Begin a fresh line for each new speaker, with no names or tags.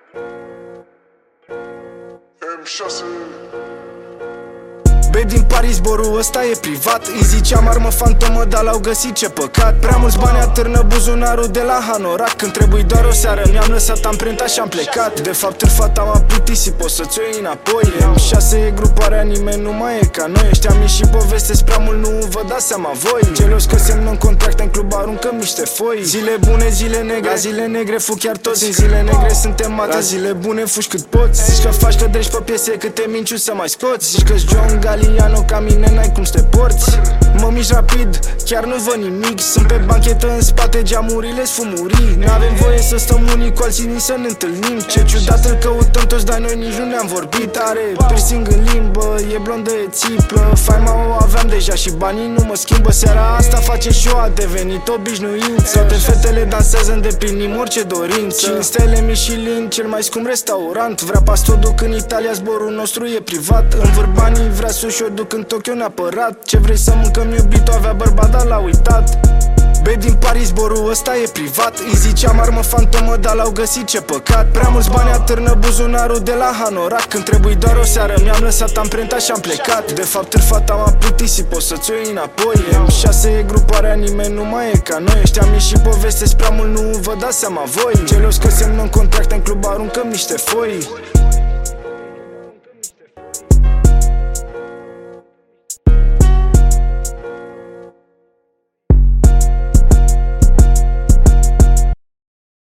M6.
Bei din Paris, zborul ăsta e privat. Îi ziceam armă fantomă, dar l-au găsit, ce păcat. Prea mulți bani atârnă buzunarul de la Hanorac. Când trebuie doar o seară, mi-am lăsat amprenta și am plecat. De fapt în fata m-a plictisit, poți să-ți o iei înapoi. M6 e gruparea, nimeni nu mai e ca noi. Ăștia mici și povestesc prea mult, nu vă dați seama voi. Gelos că semnăm contracte în club, aruncăm niște foi. Zile bune, zile negre, la zile negre fug chiar toți. În zile negre suntem mate, la zile bune fugi cât poți. Zici că faci, că dregi pe piese, câte minciuni să mai scoți. Zici că-s John Galliano, ca mine n-ai cum să te porți. Mă mișc rapid, chiar nu văd nimic. Sunt pe banchetă în spate, geamurile-s fumurii. N-avem voie să stăm unii cu alții, nici să ne întâlnim. Ce ciudat, îl căutăm toți, dar noi nici nu ne-am vorbit. Are piercing în limbă, e blondă, e țiplă. Faima o aveam deja și banii nu mă schimbă. Seara asta face show, a devenit obișnuință. Toate fetele dansează, îndeplinim orice dorință. 5 stele Michelin, cel mai scump restaurant. Vrea pastor, duc în Italia, zborul nostru e privat. Învârt banii, vrea sushi, o duc în Tokyo neapărat. Ce vrei să mâncăm, iubito, avea bărbat, dar l-a uitat. Bei din Paris, zborul ăsta e privat. Îi ziceam armă fantomă, dar l-au găsit, ce păcat. Prea mulți bani atârnă buzunarul de la Hanorac. Când trebuie doar o seară, mi-am lăsat amprenta și am plecat. De fapt în fata m-a plictisit, poți să-ți o iei înapoi. M6 e gruparea, nimeni nu mai e ca noi. Ăștia mici și povestesc prea mult, nu vă dați seama voi. Gelos că semnăm contracte în club, aruncăm niște foi.